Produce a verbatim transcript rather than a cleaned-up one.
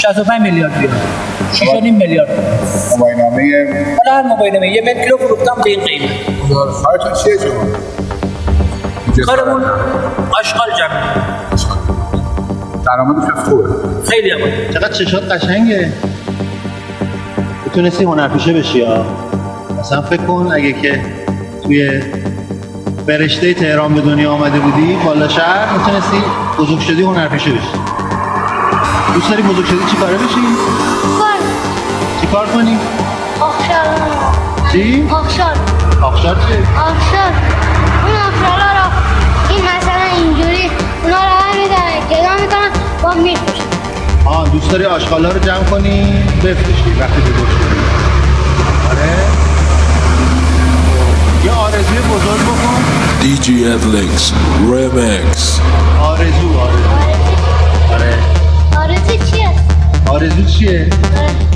شصت و پنج میلیارد بیاد. شش و نیم میلیارد. موبایل نامه حالا هر موبایل نامه یه متر کیلو فروختم به این قیمت. کارتون چیه شما؟ کارمون آشغال جمع. درآمدش خوبه. خیلی هم. چقدر چشات قشنگه. میتونستی هنرپیشه بشی ها. مثلا فکر کن اگه که توی برشته تهران به دنیا آمده بودی بالا شهر میتونستی بزرگ شدی هنرپیشه بشی. دوست داری بزرگ شدی چی کاره بشی؟ کار چی کار کنی؟ آخشار چی؟ آخشار آخشار چیه؟ آخشار اون آخشارا رو این مثلا اینجوری اونا رو هم میدن جدا میکنن با میفروشن. آه دوست داری آشغالا رو جمع کنی بفروشی وقتی بزرگ شدی. آره؟ یه آرزوی بزرگ بکن. دی جی ادلینکس ریمیکس. آرزو آرزو. آره. آرزو چیه؟ آرزو چیه؟ آره.